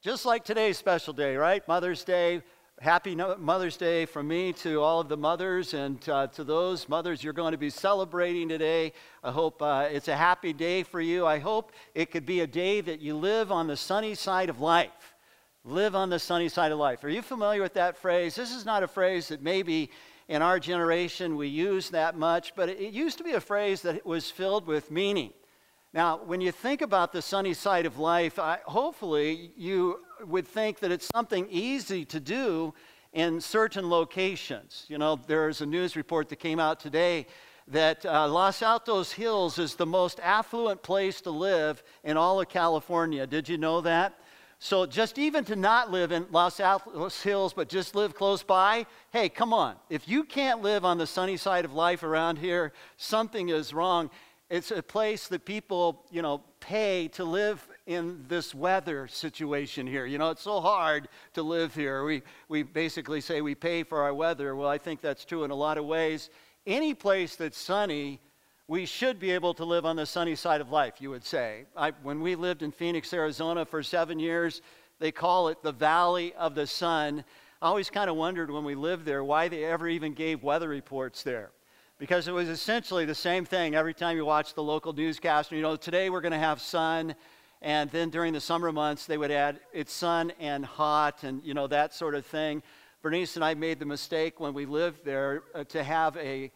Just like today's special day, right? Mother's Day. Happy Mother's Day from me to all of the mothers and to those mothers you're going to be celebrating today. I hope it's a happy day for you. I hope it could be a day that you live on the sunny side of life. Live on the sunny side of life. Are you familiar with that phrase? This is not a phrase that maybe in our generation we use that much, but it used to be a phrase that was filled with meaning. Now, when you think about the sunny side of life, hopefully you would think that it's something easy to do in certain locations. You know, there's a news report that came out today that Los Altos Hills is the most affluent place to live in all of California. Did you know that? So just even to not live in Los Altos Hills, but just live close by, hey, come on. If you can't live on the sunny side of life around here, something is wrong. It's a place that people, pay to live in this weather situation here. You know, it's so hard to live here. We basically say we pay for our weather. Well, I think that's true in a lot of ways. Any place that's sunny, we should be able to live on the sunny side of life, you would say. When we lived in Phoenix, Arizona for 7 years, they call it the Valley of the Sun. I always kind of wondered when we lived there why they ever even gave weather reports there. Because it was essentially the same thing every time you watch the local newscaster. You know, today we're going to have sun, and then during the summer months they would add it's sun and hot and, that sort of thing. Bernice and I made the mistake when we lived there to have a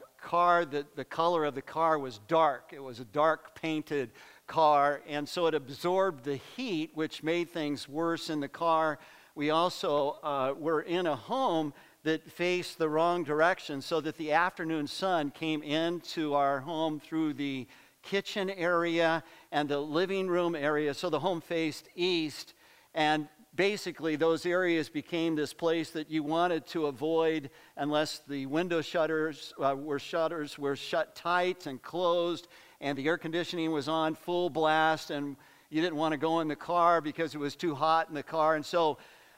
car that the color of the car was dark. It was a dark painted car, and so it absorbed the heat, which made things worse in the car. We also were in a home that faced the wrong direction so that the afternoon sun came into our home through the kitchen area and the living room area. So the home faced east, and basically those areas became this place that you wanted to avoid unless the window shutters were shut tight and closed and the air conditioning was on full blast and you didn't want to go in the car because it was too hot in the car. And so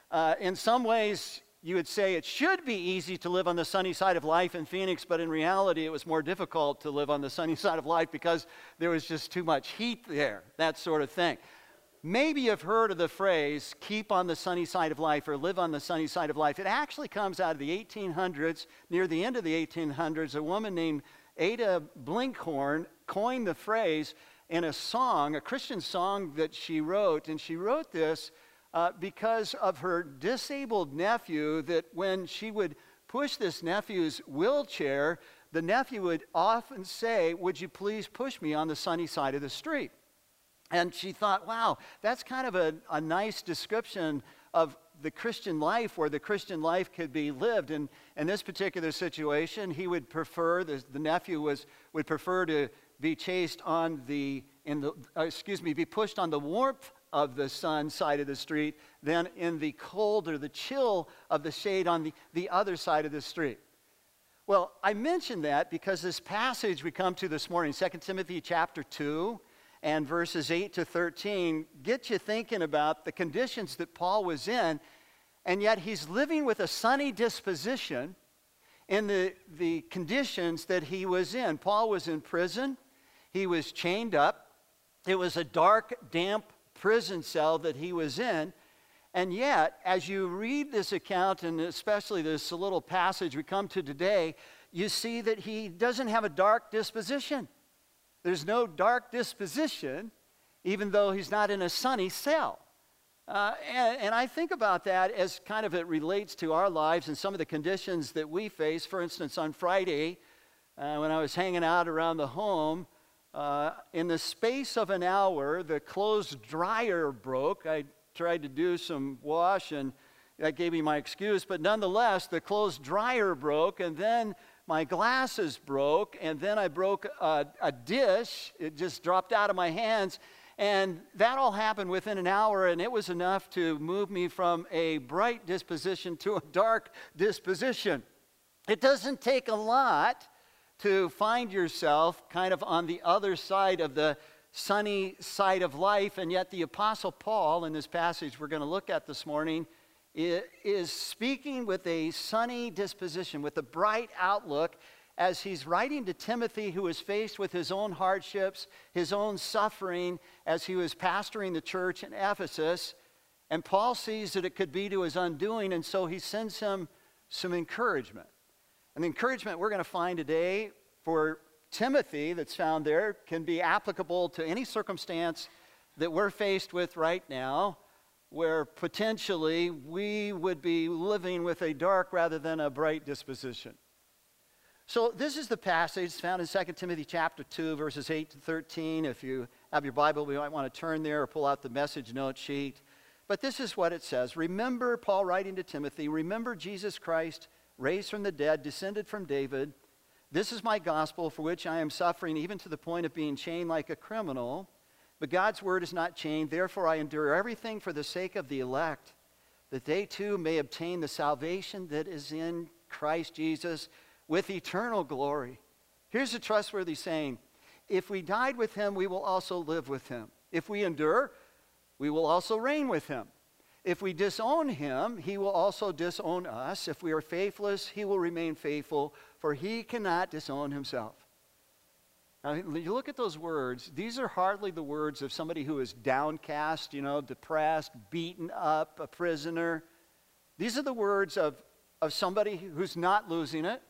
in some ways, you would say it should be easy to live on the sunny side of life in Phoenix, but in reality, it was more difficult to live on the sunny side of life because there was just too much heat there, that sort of thing. Maybe you've heard of the phrase, keep on the sunny side of life or live on the sunny side of life. It actually comes out of the 1800s. Near the end of the 1800s, a woman named Ada Blinkhorn coined the phrase in a song, a Christian song that she wrote, and she wrote this because of her disabled nephew, that when she would push this nephew's wheelchair, the nephew would often say, would you please push me on the sunny side of the street? And she thought, wow, that's kind of a nice description of the Christian life, where the Christian life could be lived. And in this particular situation, he would prefer, the nephew would prefer to be chased on be pushed on the warmth of the sun side of the street than in the cold or the chill of the shade on the other side of the street. Well, I mentioned that because this passage we come to this morning, 2 Timothy chapter 2 and verses 8 to 13, get you thinking about the conditions that Paul was in, and yet he's living with a sunny disposition in the conditions that he was in. Paul was in prison. He was chained up. It was a dark, damp prison cell that he was in, and yet as you read this account, and especially this little passage we come to today, you see that he doesn't have a dark disposition. There's no dark disposition, even though he's not in a sunny cell. And I think about that as kind of it relates to our lives and some of the conditions that we face. For instance, on Friday, when I was hanging out around the home, in the space of an hour, the clothes dryer broke. I tried to do some wash, and that gave me my excuse. But nonetheless, the clothes dryer broke, and then my glasses broke, and then I broke a dish. It just dropped out of my hands. And that all happened within an hour, and it was enough to move me from a bright disposition to a dark disposition. It doesn't take a lot to find yourself kind of on the other side of the sunny side of life, and yet the Apostle Paul, in this passage we're going to look at this morning, is speaking with a sunny disposition, with a bright outlook, as he's writing to Timothy, who is faced with his own hardships, his own suffering, as he was pastoring the church in Ephesus. And Paul sees that it could be to his undoing, and so he sends him some encouragement. And the encouragement we're going to find today for Timothy that's found there can be applicable to any circumstance that we're faced with right now, where potentially we would be living with a dark rather than a bright disposition. So this is the passage found in 2 Timothy chapter 2, verses 8 to 13. If you have your Bible, we might want to turn there or pull out the message note sheet. But this is what it says. Remember, Paul writing to Timothy, remember Jesus Christ, raised from the dead, descended from David. This is my gospel, for which I am suffering, even to the point of being chained like a criminal. But God's word is not chained. Therefore, I endure everything for the sake of the elect, that they too may obtain the salvation that is in Christ Jesus with eternal glory. Here's a trustworthy saying. If we died with him, we will also live with him. If we endure, we will also reign with him. If we disown him, he will also disown us. If we are faithless, he will remain faithful, for he cannot disown himself. Now, you look at those words, these are hardly the words of somebody who is downcast, depressed, beaten up, a prisoner. These are the words of somebody who's not losing it.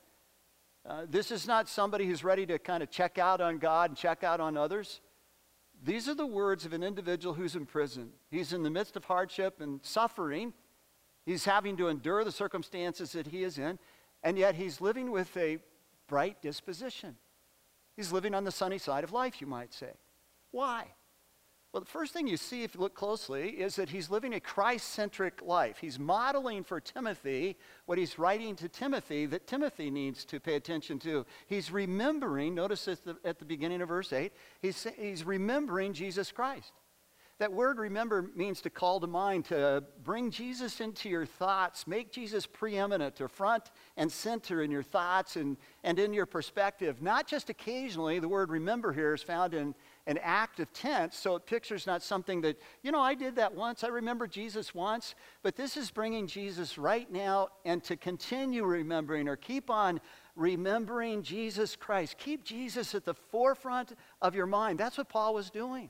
This is not somebody who's ready to kind of check out on God and check out on others. These are the words of an individual who's in prison. He's in the midst of hardship and suffering. He's having to endure the circumstances that he is in, and yet he's living with a bright disposition. He's living on the sunny side of life, you might say. Why? Well, the first thing you see if you look closely is that he's living a Christ-centric life. He's modeling for Timothy what he's writing to Timothy that Timothy needs to pay attention to. He's remembering, notice at the beginning of verse 8, he's remembering Jesus Christ. That word remember means to call to mind, to bring Jesus into your thoughts, make Jesus preeminent or front and center in your thoughts and in your perspective. Not just occasionally. The word remember here is found in an active tense, so it pictures not something that, I did that once, I remember Jesus once, but this is bringing Jesus right now and to continue remembering or keep on remembering Jesus Christ. Keep Jesus at the forefront of your mind. That's what Paul was doing.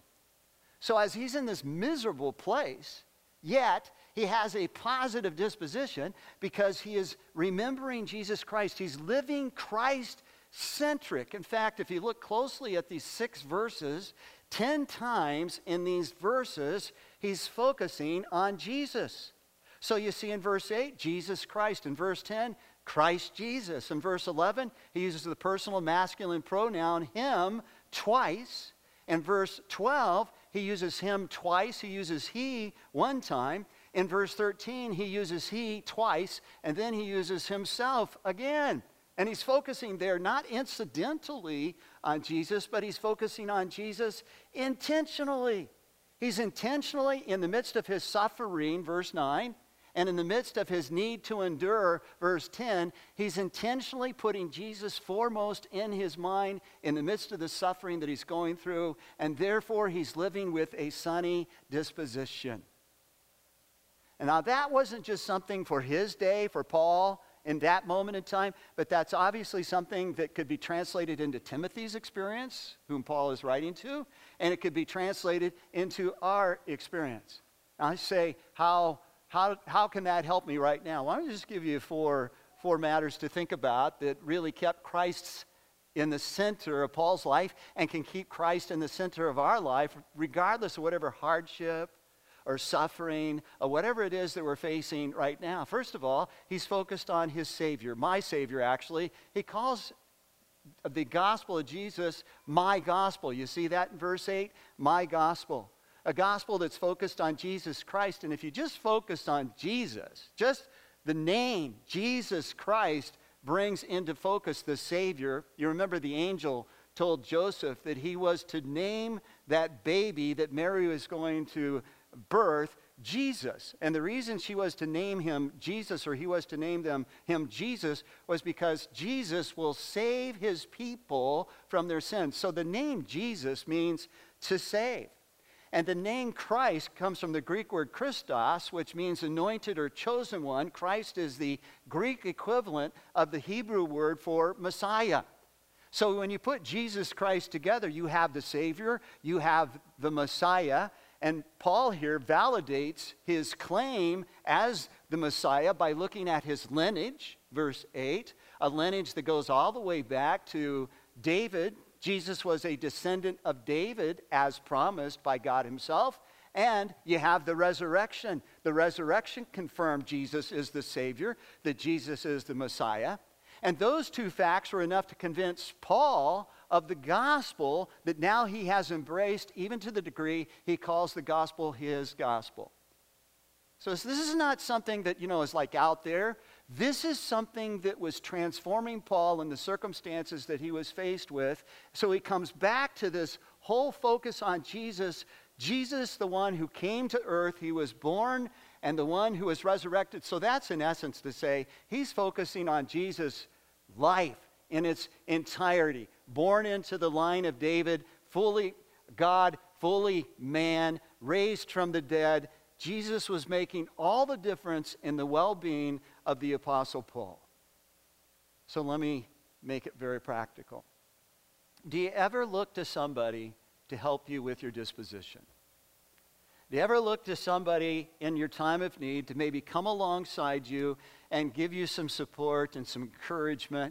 So as he's in this miserable place, yet he has a positive disposition because he is remembering Jesus Christ. He's living Christ-centric. In fact, if you look closely at these 6 verses, 10 times in these verses, he's focusing on Jesus. So you see in verse 8, Jesus Christ. In verse 10, Christ Jesus. In verse 11, he uses the personal masculine pronoun him twice. In verse 12, he uses him twice. He uses he one time. In verse 13, he uses he twice. And then he uses himself again. And he's focusing there not incidentally on Jesus, but he's focusing on Jesus intentionally. He's intentionally, in the midst of his suffering, verse 9, and in the midst of his need to endure, verse 10, he's intentionally putting Jesus foremost in his mind in the midst of the suffering that he's going through, and therefore he's living with a sunny disposition. And now that wasn't just something for his day, for Paul, in that moment in time, but that's obviously something that could be translated into Timothy's experience, whom Paul is writing to, and it could be translated into our experience. Now I say, how can that help me right now? Why don't I just give you four matters to think about that really kept Christ in the center of Paul's life and can keep Christ in the center of our life, regardless of whatever hardship or suffering or whatever it is that we're facing right now. First of all, he's focused on his Savior, my Savior actually. He calls the gospel of Jesus my gospel. You see that in verse 8? My gospel. A gospel that's focused on Jesus Christ. And if you just focus on Jesus, just the name Jesus Christ brings into focus the Savior. You remember the angel told Joseph that he was to name that baby that Mary was going to birth Jesus. And the reason she was to name him Jesus, or he was to name him Jesus, was because Jesus will save his people from their sins. So the name Jesus means to save. And the name Christ comes from the Greek word Christos, which means anointed or chosen one. Christ is the Greek equivalent of the Hebrew word for Messiah. So when you put Jesus Christ together, you have the Savior, you have the Messiah, And Paul here validates his claim as the Messiah by looking at his lineage, verse 8, a lineage that goes all the way back to David. Jesus was a descendant of David as promised by God himself. And you have the resurrection. The resurrection confirmed Jesus is the Savior, that Jesus is the Messiah. And those two facts were enough to convince Paul of the gospel that now he has embraced, even to the degree he calls the gospel his gospel. So this is not something that, is like out there. This is something that was transforming Paul in the circumstances that he was faced with. So he comes back to this whole focus on Jesus. Jesus, the one who came to earth, he was born, and the one who was resurrected. So that's in essence to say he's focusing on Jesus' life in its entirety. Born into the line of David, fully God, fully man, raised from the dead. Jesus was making all the difference in the well-being of the Apostle Paul. So let me make it very practical. Do you ever look to somebody to help you with your disposition? Do you ever look to somebody in your time of need to maybe come alongside you and give you some support and some encouragement?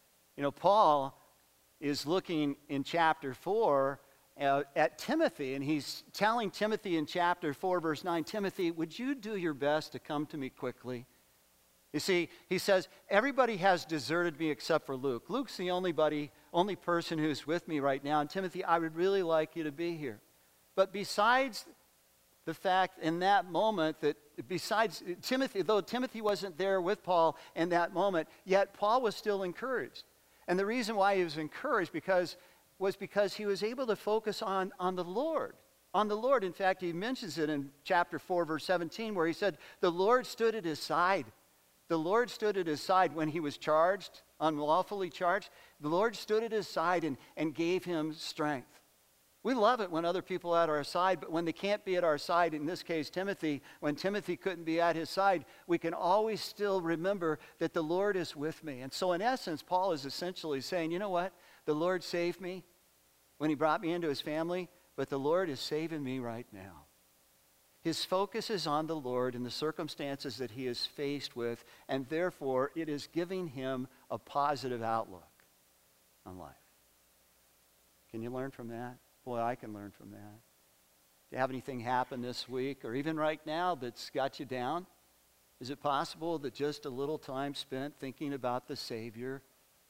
Paul is looking in chapter 4 at Timothy, and he's telling Timothy in chapter 4, verse 9, Timothy, would you do your best to come to me quickly? You see, he says, everybody has deserted me except for Luke. Luke's the only person who's with me right now. And Timothy, I would really like you to be here. But besides the fact in that moment that besides Timothy, though Timothy wasn't there with Paul in that moment, yet Paul was still encouraged. And the reason why he was encouraged was because he was able to focus on the Lord. On the Lord. In fact, he mentions it in chapter 4, verse 17, where he said, the Lord stood at his side. The Lord stood at his side when he was charged, unlawfully charged. The Lord stood at his side and gave him strength. We love it when other people are at our side, but when they can't be at our side, in this case Timothy, when Timothy couldn't be at his side, we can always still remember that the Lord is with me. And so in essence, Paul is essentially saying, you know what? The Lord saved me when he brought me into his family, but the Lord is saving me right now. His focus is on the Lord and the circumstances that he is faced with, and therefore it is giving him a positive outlook on life. Can you learn from that? Boy, I can learn from that. Do you have anything happen this week or even right now that's got you down? Is it possible that just a little time spent thinking about the Savior,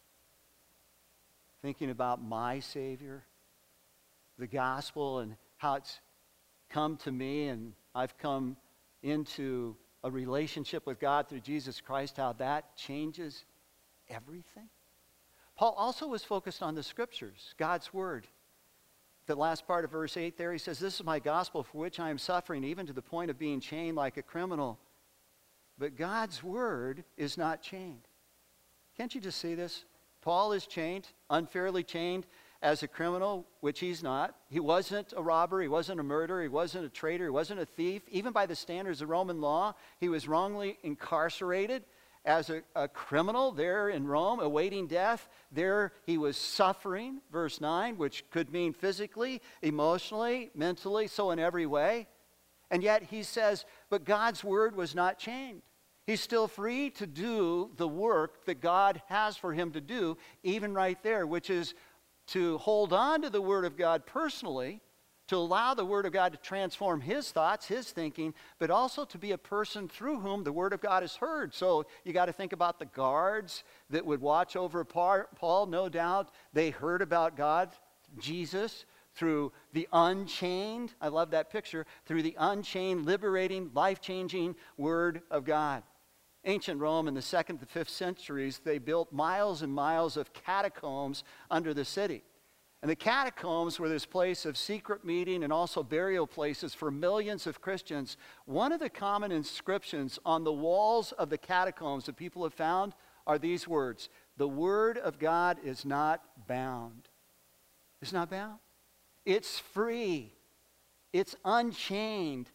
thinking about my Savior, the gospel and how it's come to me and I've come into a relationship with God through Jesus Christ, how that changes everything? Paul also was focused on the Scriptures, God's Word. The last part of verse 8 there, he says, this is my gospel for which I am suffering, even to the point of being chained like a criminal. But God's Word is not chained. Can't you just see this? Paul is chained, unfairly chained as a criminal, which he's not. He wasn't a robber, he wasn't a murderer, he wasn't a traitor, he wasn't a thief. Even by the standards of Roman law, he was wrongly incarcerated as a criminal there in Rome, awaiting death. There he was suffering, verse 9, which could mean physically, emotionally, mentally, so in every way. And yet he says, but God's Word was not chained. He's still free to do the work that God has for him to do, even right there, which is to hold on to the Word of God personally, to allow the Word of God to transform his thoughts, his thinking, but also to be a person through whom the Word of God is heard. So you got to think about the guards that would watch over Paul. No doubt they heard about God, Jesus, through the unchained, I love that picture, through the unchained, liberating, life-changing Word of God. Ancient Rome in the 2nd to 5th centuries, they built miles and miles of catacombs under the city. And the catacombs were this place of secret meeting and also burial places for millions of Christians. One of the common inscriptions on the walls of the catacombs that people have found are these words: the Word of God is not bound. It's not bound. It's free. It's unchained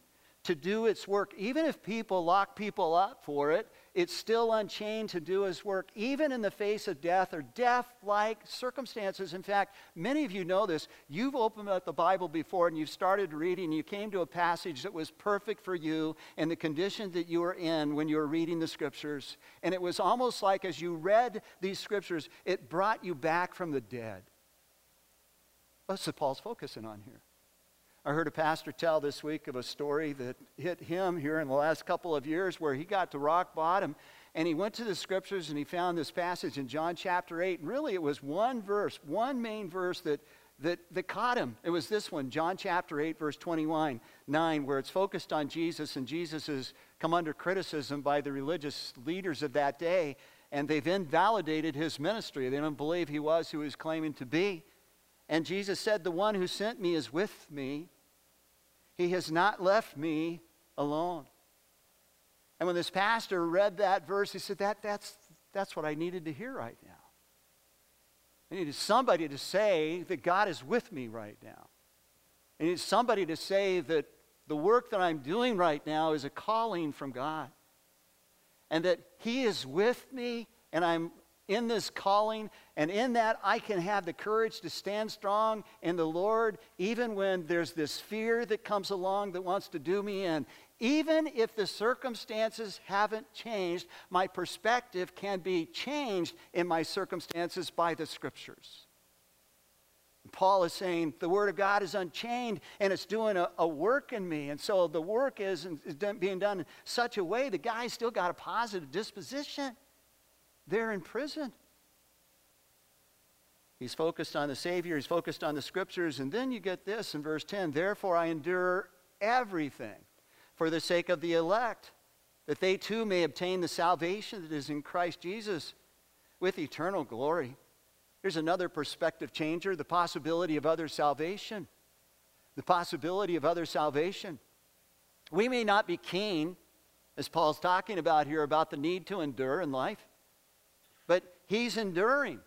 to do its work. Even if people lock people up for it, it's still unchained to do his work, even in the face of death or death-like circumstances. In fact, many of you know this. You've opened up the Bible before and you've started reading, and you came to a passage that was perfect for you and the condition that you were in when you were reading the Scriptures. And it was almost like as you read these Scriptures, it brought you back from the dead. That's what Paul's focusing on here. I heard a pastor tell this week of a story that hit him here in the last couple of years where he got to rock bottom and he went to the Scriptures and he found this passage in John chapter 8. And really it was one verse, one main verse that caught him. It was this one, John chapter 8, verse 29, where it's focused on Jesus, and Jesus has come under criticism by the religious leaders of that day, and they've invalidated his ministry. They don't believe he was who he was claiming to be. And Jesus said, "The one who sent me is with me. He has not left me alone." And when this pastor read that verse, he said, that's what I needed to hear right now. I needed somebody to say that God is with me right now. I needed somebody to say that the work that I'm doing right now is a calling from God. And that he is with me, and I'm in this calling, and in that I can have the courage to stand strong in the Lord, even when there's this fear that comes along that wants to do me in. Even if the circumstances haven't changed, my perspective can be changed in my circumstances by the Scriptures. Paul is saying the Word of God is unchained, and it's doing a work in me. And so the work is being done in such a way the guy's still got a positive disposition. They're in prison. He's focused on the Savior. He's focused on the Scriptures. And then you get this in verse 10. "Therefore I endure everything for the sake of the elect, that they too may obtain the salvation that is in Christ Jesus with eternal glory." Here's another perspective changer, the possibility of other salvation. The possibility of other salvation. We may not be keen, as Paul's talking about here, about the need to endure in life. But he's enduring.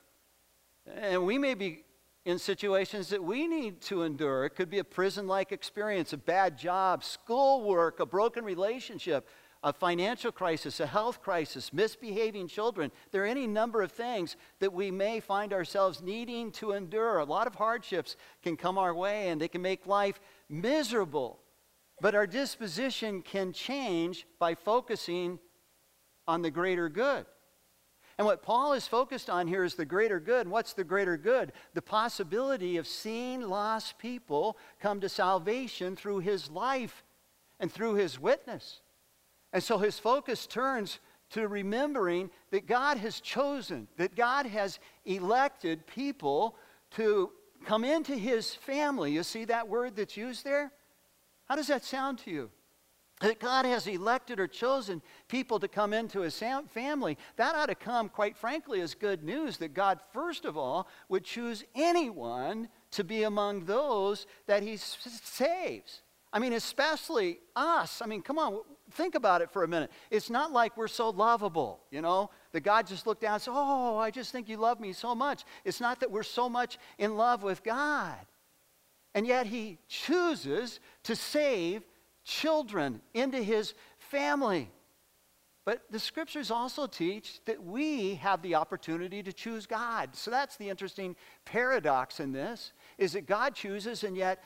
And we may be in situations that we need to endure. It could be a prison-like experience, a bad job, schoolwork, a broken relationship, a financial crisis, a health crisis, misbehaving children. There are any number of things that we may find ourselves needing to endure. A lot of hardships can come our way, and they can make life miserable. But our disposition can change by focusing on the greater good. And what Paul is focused on here is the greater good. And what's the greater good? The possibility of seeing lost people come to salvation through his life and through his witness. And so his focus turns to remembering that God has chosen, that God has elected people to come into his family. You see that word that's used there? How does that sound to you? That God has elected or chosen people to come into his family. That ought to come, quite frankly, as good news that God, first of all, would choose anyone to be among those that he saves. I mean, especially us. I mean, come on, think about it for a minute. It's not like we're so lovable, you know, that God just looked down and said, "Oh, I just think you love me so much." It's not that we're so much in love with God. And yet he chooses to save children into his family. But the Scriptures also teach that we have the opportunity to choose God. So that's the interesting paradox in this, is that God chooses, and yet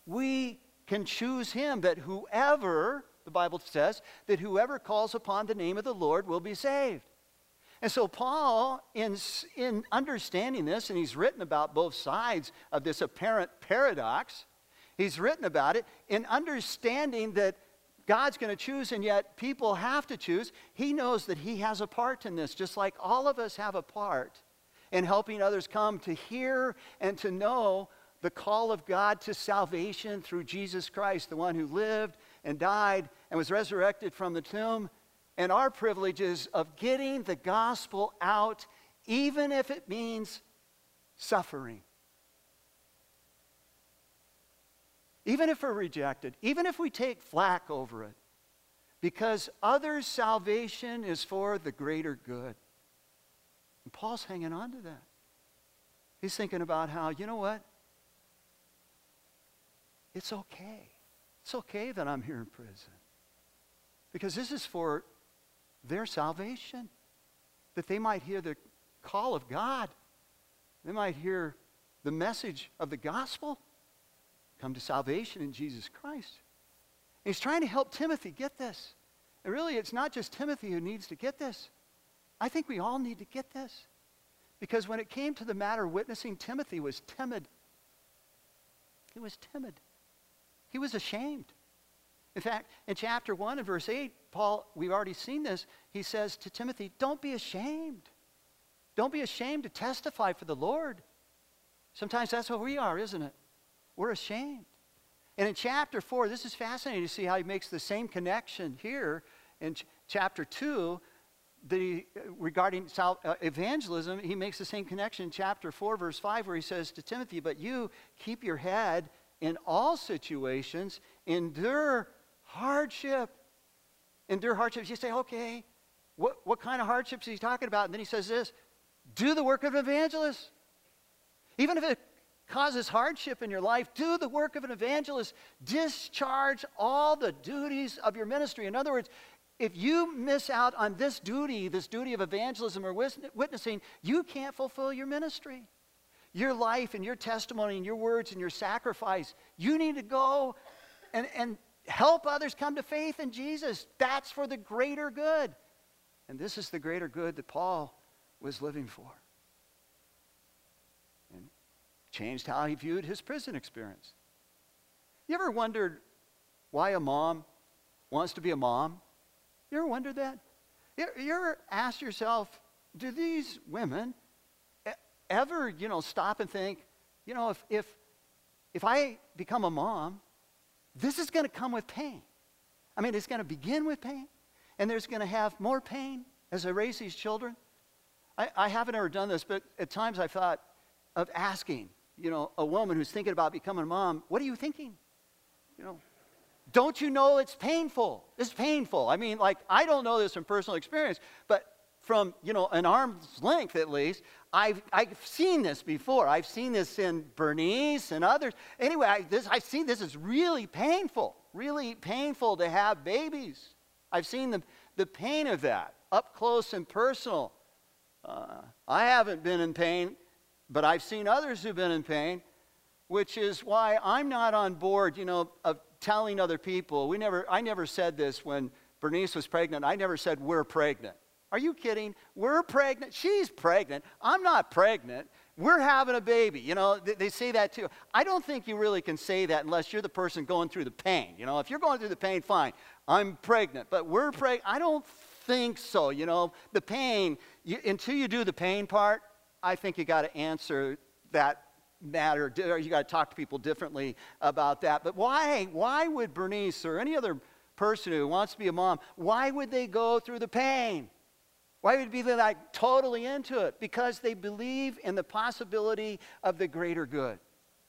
we can choose him, that whoever, the Bible says, that whoever calls upon the name of the Lord will be saved. And so Paul, in understanding this, and he's written about both sides of this apparent paradox, he's written about it in understanding that God's going to choose, and yet people have to choose. He knows that he has a part in this, just like all of us have a part in helping others come to hear and to know the call of God to salvation through Jesus Christ, the one who lived and died and was resurrected from the tomb. And our privilege is of getting the gospel out, even if it means suffering. Even if we're rejected, even if we take flack over it, because others' salvation is for the greater good. And Paul's hanging on to that. He's thinking about how, you know what? It's okay. It's okay that I'm here in prison. Because this is for their salvation, that they might hear the call of God. They might hear the message of the gospel, come to salvation in Jesus Christ. And he's trying to help Timothy get this. And really, it's not just Timothy who needs to get this. I think we all need to get this. Because when it came to the matter of witnessing, Timothy was timid. He was timid. He was ashamed. In fact, in chapter 1 and verse 8, Paul, we've already seen this, he says to Timothy, don't be ashamed. Don't be ashamed to testify for the Lord. Sometimes that's what we are, isn't it? We're ashamed. And in chapter 4, this is fascinating to see how he makes the same connection here in chapter 2 regarding evangelism. He makes the same connection in chapter 4, verse 5, where he says to Timothy, but you keep your head in all situations, endure hardship. Endure hardships. You say, okay, what kind of hardships is he talking about? And then he says this, do the work of an evangelist. Even if it causes hardship in your life, do the work of an evangelist. Discharge all the duties of your ministry. In other words, if you miss out on this duty of evangelism or witnessing, you can't fulfill your ministry. Your life and your testimony and your words and your sacrifice, you need to go and help others come to faith in Jesus. That's for the greater good. And this is the greater good that Paul was living for. And changed how he viewed his prison experience. You ever wondered why a mom wants to be a mom? You ever wondered that? You ever asked yourself, do these women ever, stop and think, if I become a mom, this is going to come with pain. I mean, it's going to begin with pain, and there's going to have more pain as I raise these children. I haven't ever done this, but at times I thought of asking, a woman who's thinking about becoming a mom, what are you thinking? Don't you know it's painful? It's painful. I mean, I don't know this from personal experience, but from, an arm's length at least, I've seen this before. I've seen this in Bernice and others. Anyway, I've seen this is really painful to have babies. I've seen the pain of that up close and personal. I haven't been in pain, but I've seen others who've been in pain, which is why I'm not on board, of telling other people. I never said this when Bernice was pregnant. I never said we're pregnant. Are you kidding? We're pregnant. She's pregnant. I'm not pregnant. We're having a baby. They say that too. I don't think you really can say that unless you're the person going through the pain. If you're going through the pain, fine. I'm pregnant. But we're pregnant. I don't think so. The pain, until you do the pain part, I think you got to answer that matter. Or you got to talk to people differently about that. But why would Bernice or any other person who wants to be a mom, why would they go through the pain? Why would they be totally into it? Because they believe in the possibility of the greater good.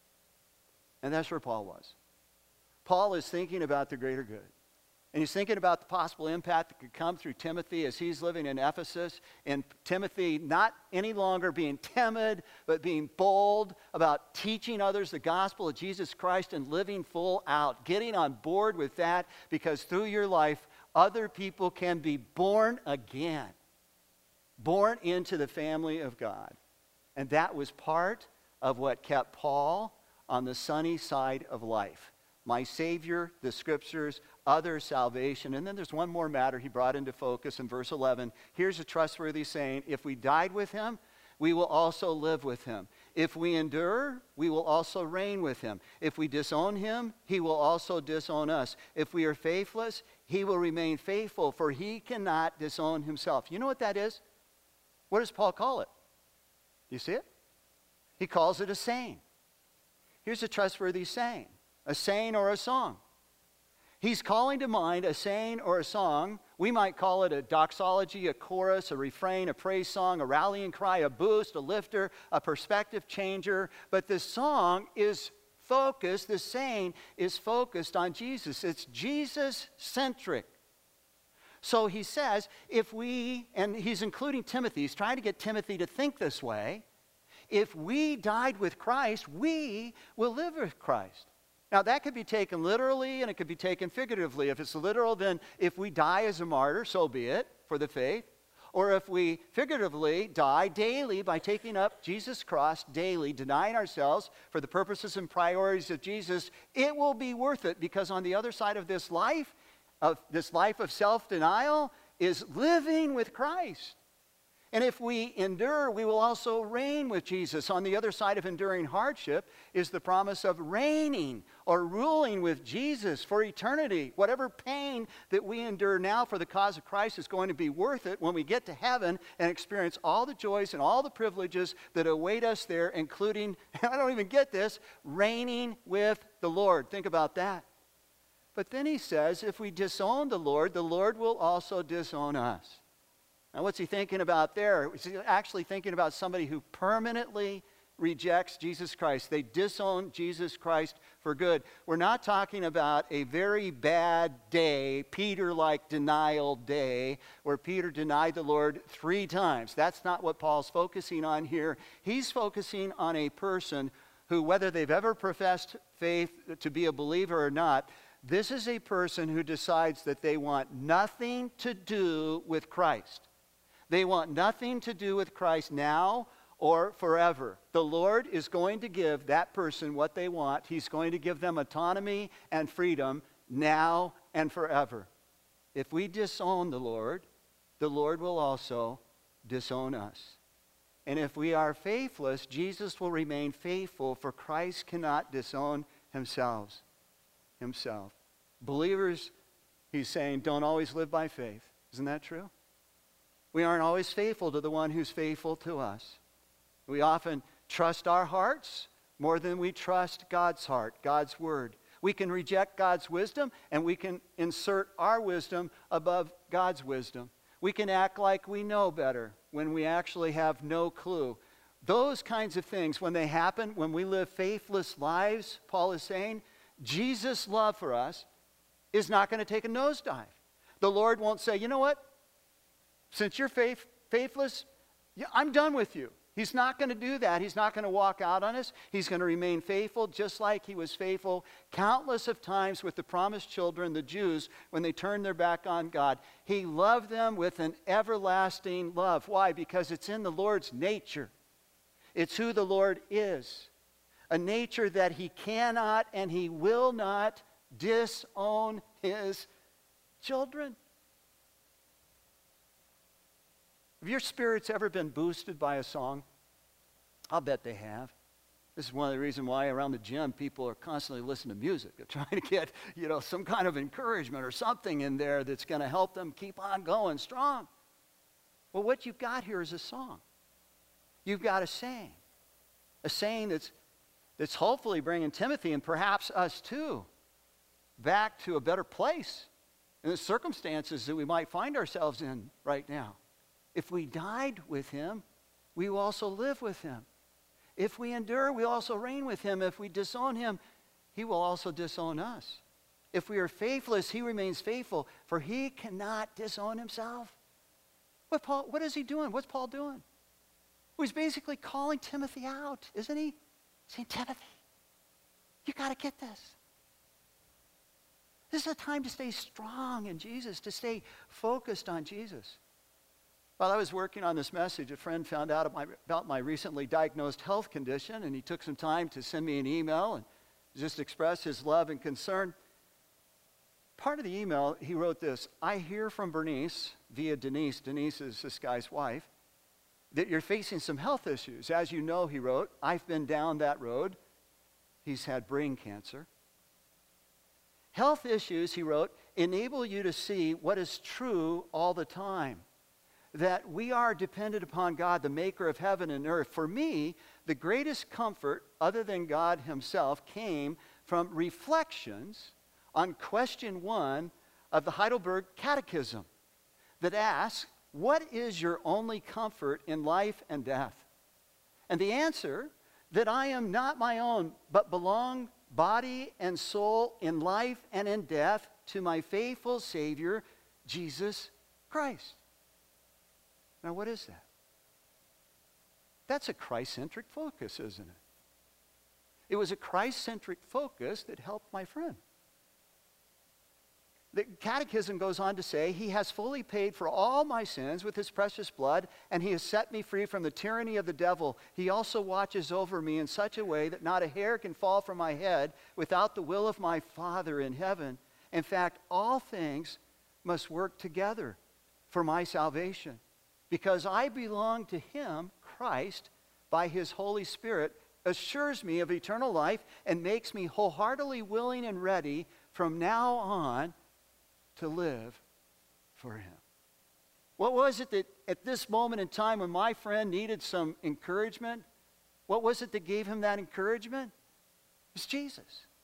And that's where Paul was. Paul is thinking about the greater good. And he's thinking about the possible impact that could come through Timothy as he's living in Ephesus. And Timothy not any longer being timid, but being bold about teaching others the gospel of Jesus Christ and living full out. Getting on board with that, because through your life, other people can be born again. Born into the family of God. And that was part of what kept Paul on the sunny side of life. My Savior, the Scriptures, other salvation. And then there's one more matter he brought into focus in verse 11. Here's a trustworthy saying, if we died with him, we will also live with him. If we endure, we will also reign with him. If we disown him, he will also disown us. If we are faithless, he will remain faithful, for he cannot disown himself. You know what that is? What does Paul call it? You see it? He calls it a saying. Here's a trustworthy saying. A saying or a song. He's calling to mind a saying or a song. We might call it a doxology, a chorus, a refrain, a praise song, a rallying cry, a boost, a lifter, a perspective changer. But the song is focused, the saying is focused on Jesus. It's Jesus-centric. So he says, and he's including Timothy, he's trying to get Timothy to think this way. If we died with Christ, we will live with Christ. Now, that could be taken literally and it could be taken figuratively. If it's literal, then if we die as a martyr, so be it, for the faith. Or if we figuratively die daily by taking up Jesus' cross daily, denying ourselves for the purposes and priorities of Jesus, it will be worth it, because on the other side of this life of self-denial, is living with Christ. And if we endure, we will also reign with Jesus. On the other side of enduring hardship is the promise of reigning or ruling with Jesus for eternity. Whatever pain that we endure now for the cause of Christ is going to be worth it when we get to heaven and experience all the joys and all the privileges that await us there, including, I don't even get this, reigning with the Lord. Think about that. But then he says, if we disown the Lord will also disown us. Now, what's he thinking about there? He's actually thinking about somebody who permanently rejects Jesus Christ. They disown Jesus Christ for good. We're not talking about a very bad day, Peter-like denial day, where Peter denied the Lord 3 times. That's not what Paul's focusing on here. He's focusing on a person who, whether they've ever professed faith to be a believer or not, this is a person who decides that they want nothing to do with Christ. They want nothing to do with Christ now or forever. The Lord is going to give that person what they want. He's going to give them autonomy and freedom now and forever. If we disown the Lord will also disown us. And if we are faithless, Jesus will remain faithful, for Christ cannot disown himself. Believers, he's saying, don't always live by faith. Isn't that true? We aren't always faithful to the one who's faithful to us. We often trust our hearts more than we trust God's heart, God's word. We can reject God's wisdom, and we can insert our wisdom above God's wisdom. We can act like we know better when we actually have no clue. Those kinds of things, when they happen, when we live faithless lives, Paul is saying, Jesus' love for us is not going to take a nosedive. The Lord won't say, you know what? Since you're faithless, I'm done with you. He's not going to do that. He's not going to walk out on us. He's going to remain faithful, just like he was faithful countless of times with the promised children, the Jews, when they turned their back on God. He loved them with an everlasting love. Why? Because it's in the Lord's nature. It's who the Lord is. A nature that he cannot and he will not disown his children. Have your spirits ever been boosted by a song? I'll bet they have. This is one of the reasons why around the gym people are constantly listening to music. They're trying to get, some kind of encouragement or something in there that's going to help them keep on going strong. Well, what you've got here is a song. You've got a saying that's hopefully bringing Timothy and perhaps us too back to a better place in the circumstances that we might find ourselves in right now. If we died with him, we will also live with him. If we endure, we also reign with him. If we disown him, he will also disown us. If we are faithless, he remains faithful, for he cannot disown himself. What is he doing? What's Paul doing? Well, he's basically calling Timothy out, isn't he? Saying, Timothy, you got to get this. This is a time to stay strong in Jesus, to stay focused on Jesus. While I was working on this message, a friend found out about my recently diagnosed health condition, and he took some time to send me an email and just express his love and concern. Part of the email, he wrote this: I hear from Bernice, via Denise is this guy's wife, that you're facing some health issues. As you know, he wrote, I've been down that road. He's had brain cancer. Health issues, he wrote, enable you to see what is true all the time. That we are dependent upon God, the maker of heaven and earth. For me, the greatest comfort, other than God himself, came from reflections on question 1 of the Heidelberg Catechism that asks, what is your only comfort in life and death? And the answer, that I am not my own, but belong body and soul in life and in death to my faithful Savior, Jesus Christ. Now, what is that? That's a Christ-centric focus, isn't it? It was a Christ-centric focus that helped my friend. The Catechism goes on to say, he has fully paid for all my sins with his precious blood, and he has set me free from the tyranny of the devil. He also watches over me in such a way that not a hair can fall from my head without the will of my Father in heaven. In fact, all things must work together for my salvation, because I belong to him. Christ, by his Holy Spirit, assures me of eternal life and makes me wholeheartedly willing and ready from now on to live for him. What was it that at this moment in time when my friend needed some encouragement, what was it that gave him that encouragement? It's Jesus.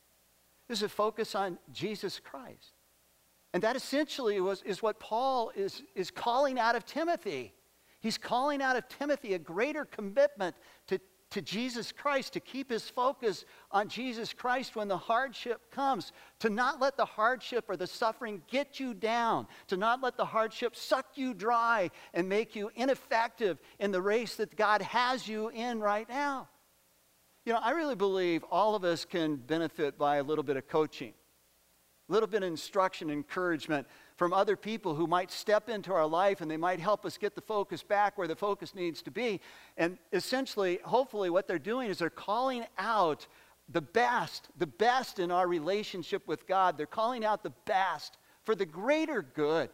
It was a focus on Jesus Christ. And that essentially is what Paul is calling out of Timothy. He's calling out of Timothy a greater commitment to Jesus Christ, to keep his focus on Jesus Christ when the hardship comes, to not let the hardship or the suffering get you down, to not let the hardship suck you dry and make you ineffective in the race that God has you in right now. You know, I really believe all of us can benefit by a little bit of coaching, a little bit of instruction, encouragement from other people who might step into our life, and they might help us get the focus back where the focus needs to be. And essentially, hopefully, what they're doing is they're calling out the best in our relationship with God. They're calling out the best for the greater good.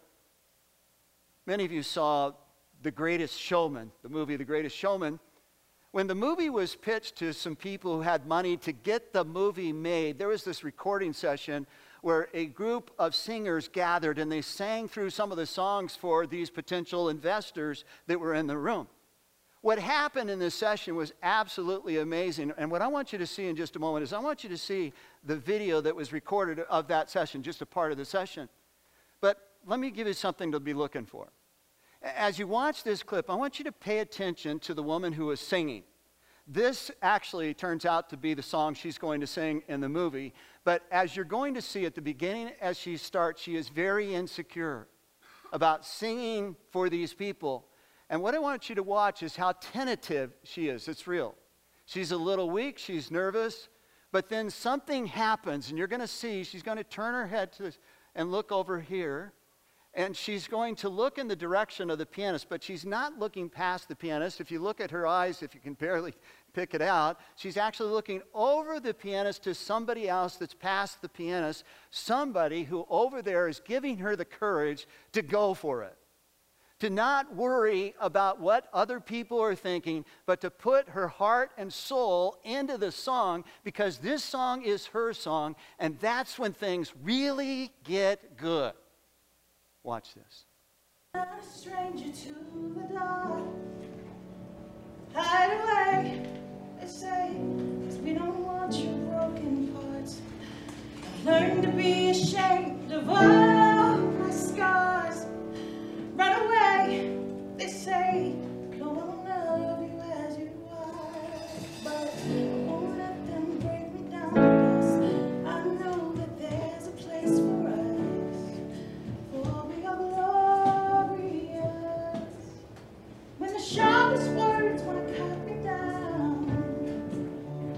Many of you saw The Greatest Showman, the movie The Greatest Showman. When the movie was pitched to some people who had money to get the movie made, there was this recording session where a group of singers gathered and they sang through some of the songs for these potential investors that were in the room. What happened in this session was absolutely amazing. And what I want you to see in just a moment is I want you to see the video that was recorded of that session, just a part of the session. But let me give you something to be looking for. As you watch this clip, I want you to pay attention to the woman who is singing. This actually turns out to be the song she's going to sing in the movie. But as you're going to see at the beginning, as she starts, she is very insecure about singing for these people. And what I want you to watch is how tentative she is. It's real. She's a little weak. She's nervous. But then something happens, and you're going to see she's going to turn her head to this and look over here. And she's going to look in the direction of the pianist, but she's not looking past the pianist. If you look at her eyes, if you can barely pick it out, she's actually looking over the pianist to somebody else that's past the pianist, somebody who over there is giving her the courage to go for it, to not worry about what other people are thinking, but to put her heart and soul into the song, because this song is her song, and that's when things really get good. Watch this. I'm a stranger to the dark. Hide away, they say, 'cause we don't want your broken parts. I've learned to be ashamed of all my scars. Run away, they say, no one will love you as you are. But I won't let them break me down, 'cause I know that there's a place for us. For we are glorious. When the sharpest words want to cut me down,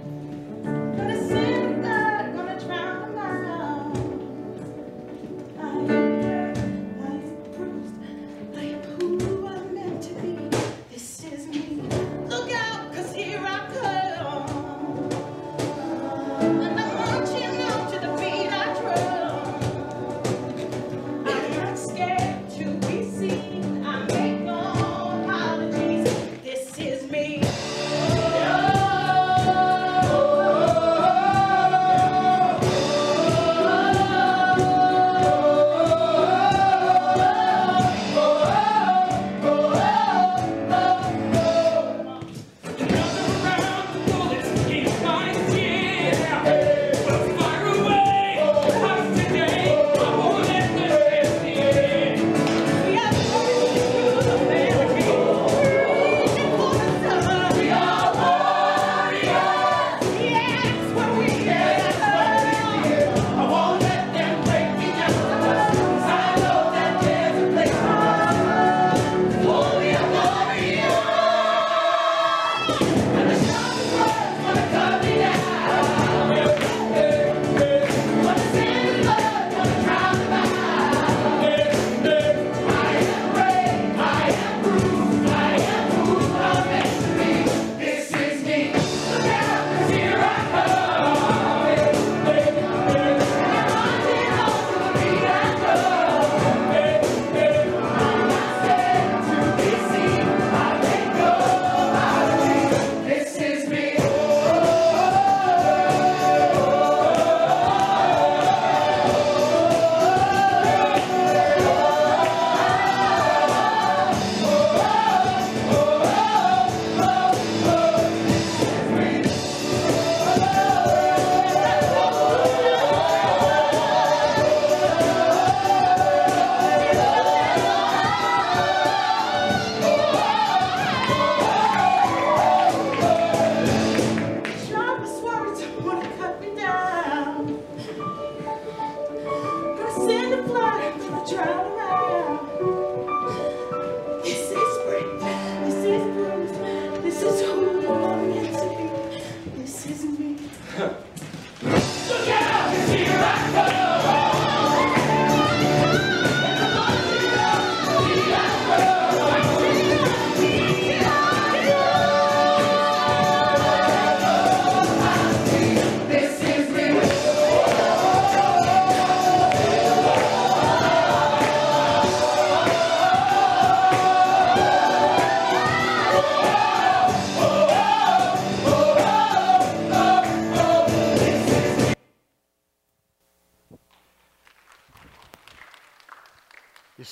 gonna sing the blood, gonna drown them out.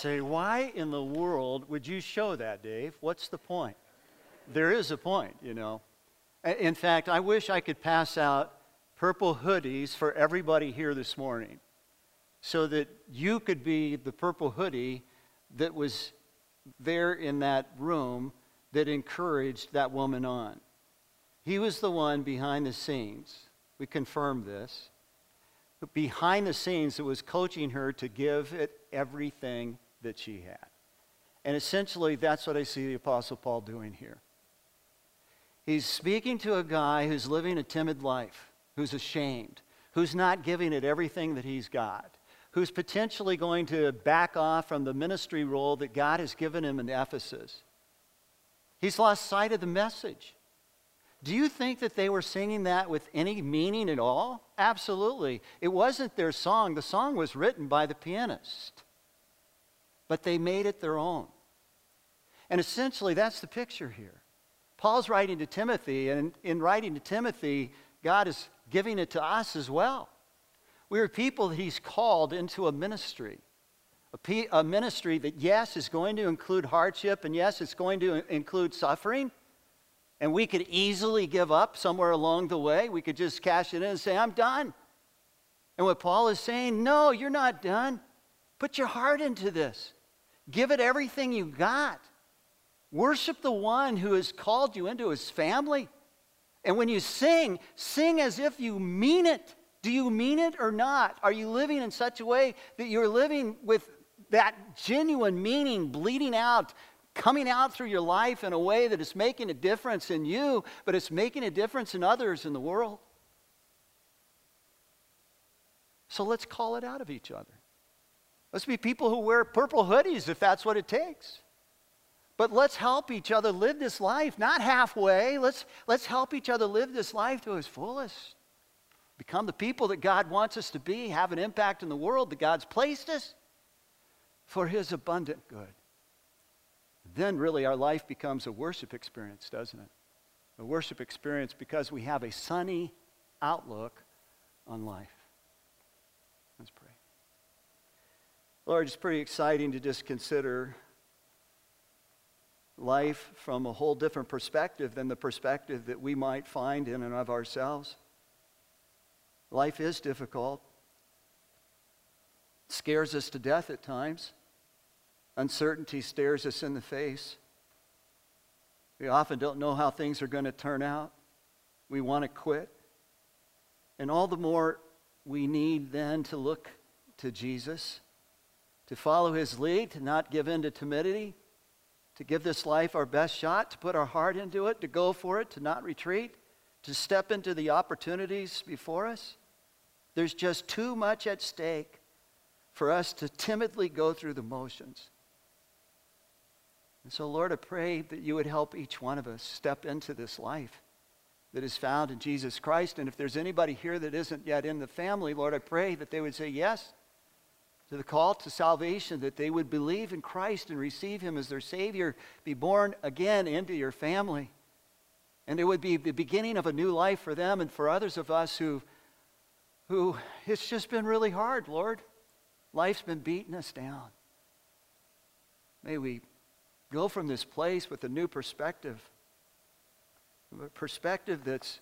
say, why in the world would you show that, Dave? What's the point? There is a point, you know. In fact, I wish I could pass out purple hoodies for everybody here this morning so that you could be the purple hoodie that was there in that room that encouraged that woman on. He was the one behind the scenes. We confirmed this. Behind the scenes that was coaching her to give it everything that she had. And essentially, that's what I see the Apostle Paul doing here. He's speaking to a guy who's living a timid life, who's ashamed, who's not giving it everything that he's got, who's potentially going to back off from the ministry role that God has given him in Ephesus. He's lost sight of the message. Do you think that they were singing that with any meaning at all? Absolutely. It wasn't their song. The song was written by the pianist. But they made it their own. And essentially, that's the picture here. Paul's writing to Timothy, and in writing to Timothy, God is giving it to us as well. We are people that he's called into a ministry. A ministry that, yes, is going to include hardship, and yes, it's going to include suffering. And we could easily give up somewhere along the way. We could just cash it in and say, I'm done. And what Paul is saying, no, you're not done. Put your heart into this. Give it everything you got. Worship the one who has called you into his family. And when you sing, sing as if you mean it. Do you mean it or not? Are you living in such a way that you're living with that genuine meaning bleeding out, coming out through your life in a way that is making a difference in you, but it's making a difference in others in the world? So let's call it out of each other. Let's be people who wear purple hoodies if that's what it takes. But let's help each other live this life, not halfway. Let's help each other live this life to its fullest. Become the people that God wants us to be, have an impact in the world that God's placed us for his abundant good. Then really our life becomes a worship experience, doesn't it? A worship experience because we have a sunny outlook on life. Let's pray. Lord, it's pretty exciting to just consider life from a whole different perspective than the perspective that we might find in and of ourselves. Life is difficult. It scares us to death at times. Uncertainty stares us in the face. We often don't know how things are going to turn out. We want to quit. And all the more we need then to look to Jesus, to follow his lead, to not give in to timidity, to give this life our best shot, to put our heart into it, to go for it, to not retreat, to step into the opportunities before us. There's just too much at stake for us to timidly go through the motions. And so, Lord, I pray that you would help each one of us step into this life that is found in Jesus Christ. And if there's anybody here that isn't yet in the family, Lord, I pray that they would say yes to the call to salvation, that they would believe in Christ and receive him as their Savior, be born again into your family. And it would be the beginning of a new life for them and for others of us who it's just been really hard, Lord. Life's been beating us down. May we go from this place with a new perspective, a perspective that's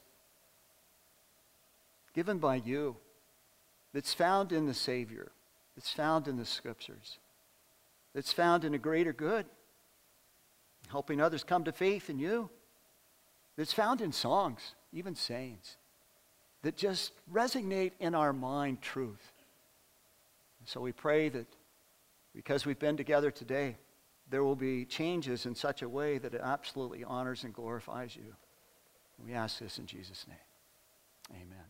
given by you, that's found in the Savior, that's found in the Scriptures, that's found in a greater good, helping others come to faith in you, that's found in songs, even sayings, that just resonate in our mind truth. And so we pray that because we've been together today, there will be changes in such a way that it absolutely honors and glorifies you. We ask this in Jesus' name. Amen.